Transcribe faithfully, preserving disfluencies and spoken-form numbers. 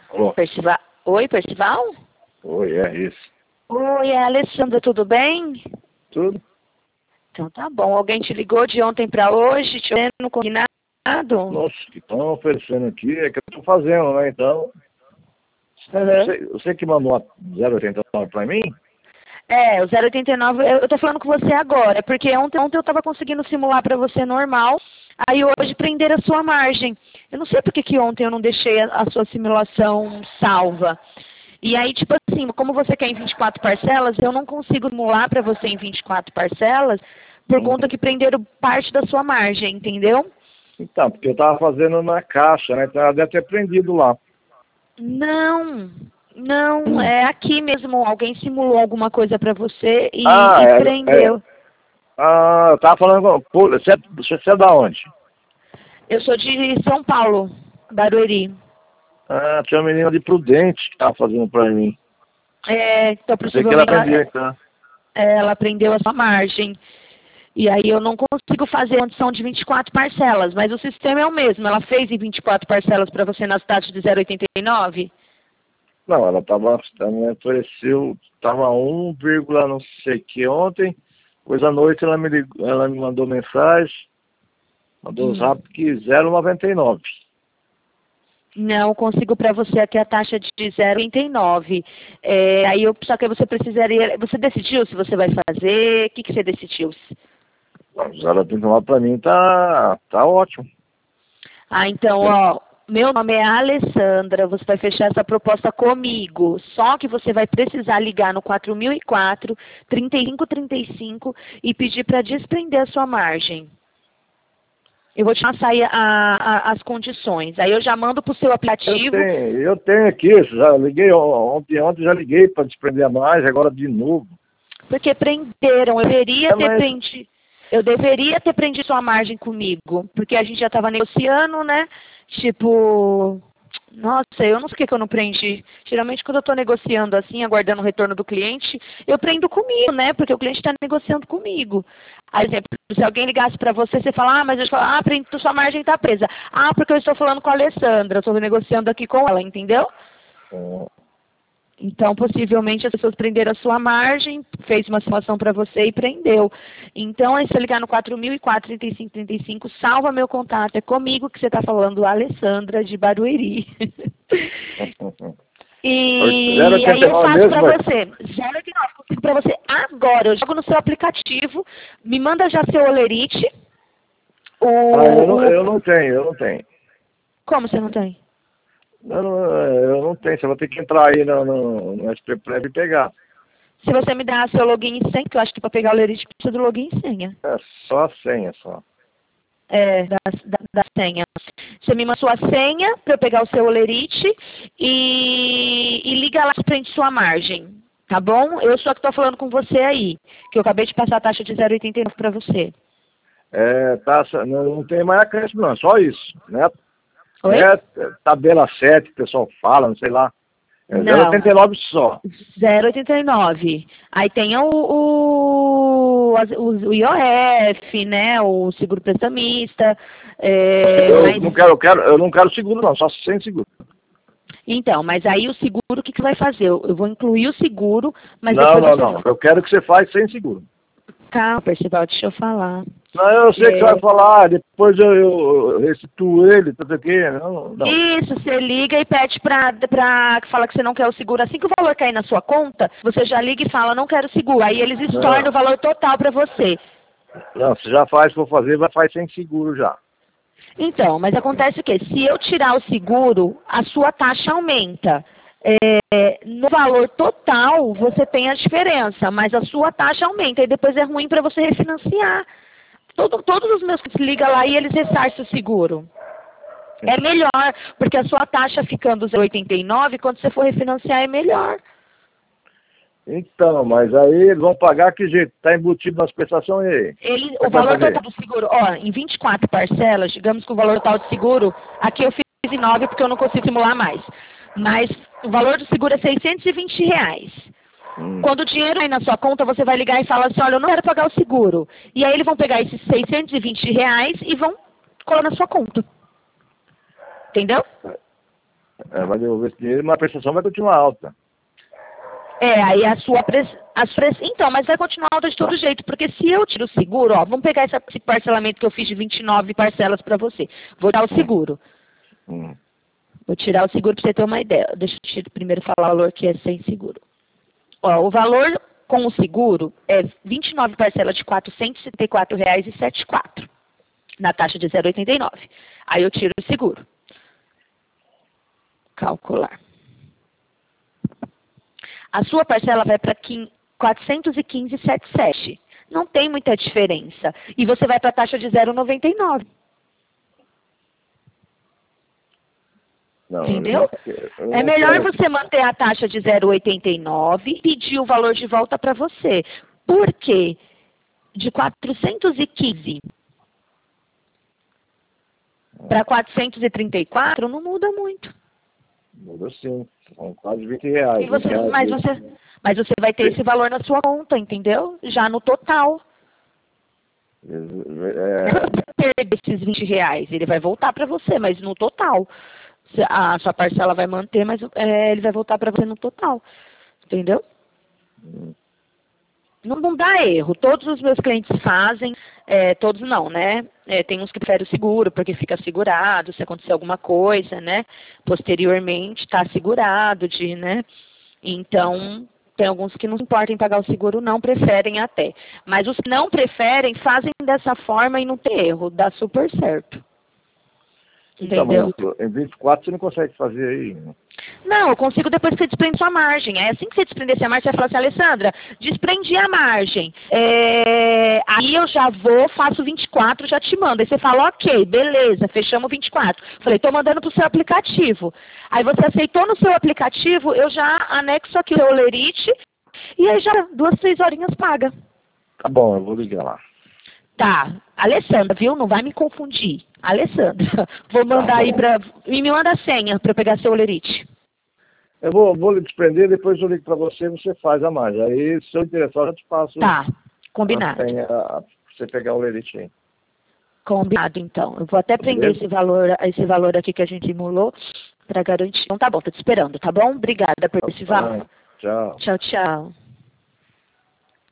Alô? Percival? Oi, Percival? Oi, é isso. Oi, é a Alessandra, tudo bem? Tudo? Então tá bom. Alguém te ligou de ontem pra hoje, te no combinado? Nossa, o que estão oferecendo aqui é que eu tô fazendo, né? Então, Uhum. você, você que mandou a zero oitenta e nove pra mim? É, o zero oitenta e nove, eu, eu tô falando com você agora, porque ontem, ontem eu tava conseguindo simular pra você normal, aí hoje prender a sua margem. Eu não sei porque que ontem eu não deixei a, a sua simulação salva. E aí, tipo assim, como você quer em vinte e quatro parcelas, eu não consigo simular pra você em vinte e quatro parcelas, por Hum. conta que prenderam parte da sua margem, entendeu? Então, porque eu tava fazendo na caixa, né? Então ela deve ter prendido lá. Não, não, Hum. é aqui mesmo. Alguém simulou alguma coisa pra você Ah, e, e é, é. prendeu. Ah, eu tava falando com... Pô, você, é- você é da onde? Eu sou de São Paulo, Barueri. Ah, tinha uma menina de Prudente que tava fazendo pra mim. É, então Pensei que ela possivelmente ela, prendia, então. é, ela prendeu a sua margem. E aí eu não consigo fazer condição de vinte e quatro parcelas, mas o sistema é o mesmo. Ela fez em vinte e quatro parcelas para você nas taxas de zero vírgula oitenta e nove? Não, ela tava, ela me ofereceu, tava um, vírgula não sei que ontem, pois à noite ela me ligou, ela me mandou mensagem, mandou os Hum. rápidos que zero vírgula noventa e nove. Não, eu consigo para você aqui a taxa de zero vírgula oitenta e nove. É, aí eu, só que você precisaria. Você decidiu se você vai fazer? O que, que você decidiu? zero vírgula oitenta e nove pra mim tá, tá ótimo. Ah, então, ó, meu nome é Alessandra, você vai fechar essa proposta comigo. Só que você vai precisar ligar no quatro mil e quatro, trinta e cinco trinta e cinco e pedir para desprender a sua margem. Eu vou te passar aí a- a- as condições. Aí eu já mando para o seu Eu aplicativo, tenho, eu tenho aqui, já liguei ontem, ontem já liguei para desprender mais, agora de novo. porque prenderam. Eu deveria É, ter mas, prendido. Eu deveria ter prendido sua margem comigo, porque a gente já estava negociando, né? Tipo, nossa, eu não sei o que que eu não prendi. Geralmente quando eu estou negociando assim, aguardando o retorno do cliente, eu prendo comigo, né? Porque o cliente está negociando comigo. Aí, exemplo, se alguém ligasse para você, você fala, ah, mas eu falo, ah, prende, sua margem está presa. Ah, porque eu estou falando com a Alessandra, eu estou negociando aqui com ela, entendeu? é, Então, possivelmente, as pessoas prenderam a sua margem, fez uma simulação para você e prendeu. Então, aí você ligar no quatro mil e quatro, trinta e cinco trinta e cinco, salva meu contato, é comigo que você está falando, Alessandra de Barueri. E aí eu zero vírgula oitenta e nove faço para mesmo, mas, você, zero vírgula nove, consigo para você agora. Eu jogo no seu aplicativo, me manda já seu olerite. ah, eu não, O, o... eu não tenho, eu não tenho. Como você não tem? Eu não, eu não tenho, você vai ter que entrar aí no, no, no S P Prev e pegar. Se você me dá seu login e senha, que eu acho que para pegar o olerite precisa do login e senha. É só a senha, só. É, da, da, da senha. Você me manda sua senha para eu pegar o seu olerite e, e liga lá e prende sua margem. Tá bom? Eu sou a que estou falando com você aí, que eu acabei de passar a taxa de zero vírgula oitenta e nove para você. É, tá, não, não tem mais acréscimo não, só isso, né? Oi? Né? Tabela sete, o pessoal fala, não sei lá. É zero vírgula Não, oitenta e nove só. zero vírgula oitenta e nove. Aí tem o, o, as- o, o I O F, né? O seguro prestamista. É, Eu mas não quero, eu quero, eu não quero seguro não, só sem seguro. então, mas aí o seguro, o que, que vai fazer? Eu, eu vou incluir o seguro, mas Não, depois não, você. não. Eu quero que você faça sem seguro. Calma, Percival, deixa eu falar. Não, eu sei que você vai É, falar, depois eu, eu restituo ele, tudo aqui. Não, não. isso, você liga e pede pra, pra fala que você não quer o seguro. Assim que o valor cair na sua conta, você já liga e fala, não quero seguro. Aí eles estornam Não, o valor total para você. não, você já faz, for fazer, vai fazer sem seguro já. Então, mas acontece o quê? Se eu tirar o seguro, a sua taxa aumenta. É, no valor total, você tem a diferença, mas a sua taxa aumenta. E depois é ruim para você refinanciar. Todo, todos os meus clientes ligam lá e eles ressarcem o seguro. É melhor, porque a sua taxa ficando zero vírgula oitenta e nove, quando você for refinanciar é melhor. Então, mas aí eles vão pagar que jeito? Está embutido nas prestações aí. Ele, Como é o que vai valor fazer? total do seguro, ó, em vinte e quatro parcelas, digamos que o valor total do seguro, aqui eu fiz em nove porque eu não consigo simular mais. Mas o valor do seguro é seiscentos e vinte reais. Hum. Quando o dinheiro aí na sua conta, você vai ligar e falar assim, olha, eu não quero pagar o seguro. E aí eles vão pegar esses seiscentos e vinte reais e vão colar na sua conta. Entendeu? É, vai devolver esse dinheiro, mas a prestação vai continuar alta. É, aí a sua prestação... Então, mas vai continuar alta de todo jeito, porque se eu tiro o seguro, ó, vamos pegar essa, esse parcelamento que eu fiz de vinte e nove parcelas para você. Vou dar o seguro. Hum. Vou tirar o seguro para você ter uma ideia. Deixa eu primeiro falar o valor que é sem seguro. Ó, o valor com o seguro é vinte e nove parcelas de quatrocentos e setenta e quatro reais e setenta e quatro centavos, na taxa de zero vírgula oitenta e nove. Aí eu tiro o seguro. Calcular. A sua parcela vai para quatrocentos e quinze reais e setenta e sete centavos. Não tem muita diferença. E você vai para a taxa de zero vírgula noventa e nove. Não, entendeu? Eu não, eu não é melhor quero... você manter a taxa de zero vírgula oitenta e nove e pedir o valor de volta para você. Por quê? De quatrocentos e quinze para quatrocentos e trinta e quatro não muda muito. Muda sim, são quase vinte reais. E você, vinte reais mas, você, mas você vai ter esse valor na sua conta, entendeu? Já no total. É... Perder esses vinte reais, ele vai voltar para você, mas no total. A sua parcela vai manter, mas é, ele vai voltar para você no total. Entendeu? Hum. Não, não dá erro. Todos os meus clientes fazem, é, todos não, né? É, tem uns que preferem o seguro, porque fica segurado, se acontecer alguma coisa, né? Posteriormente, está segurado, de, né? Então, tem alguns que não se importam em pagar o seguro, não preferem até. Mas os que não preferem, fazem dessa forma e não tem erro. Dá super certo. Entendeu? Então, mas em vinte e quatro você não consegue fazer aí. Não, eu consigo depois que você desprende sua margem. É assim que você desprender a margem, você vai falar assim, Alessandra, desprendi a margem. É... Aí eu já vou, faço vinte e quatro, já te mando. Aí você fala, ok, beleza, fechamos vinte e quatro. Falei, tô mandando pro seu aplicativo. Aí você aceitou no seu aplicativo, eu já anexo aqui o seu lerite e aí já duas, três horinhas paga. Tá bom, eu vou ligar lá. Tá, Alessandra, viu? Não vai me confundir. Alessandra, vou mandar tá aí pra... E me manda a senha pra eu pegar seu olerite. Eu vou, vou lhe desprender, depois eu ligo pra você e você faz a mais. Aí, se eu interessar, eu te passo... Tá, combinado. A senha pra você pegar o olerite aí. Combinado, então. Eu vou até prender esse valor, esse valor aqui que a gente simulou pra garantir. Então tá bom, tô te esperando, tá bom? Obrigada por esse valor. Tchau. Tchau, tchau.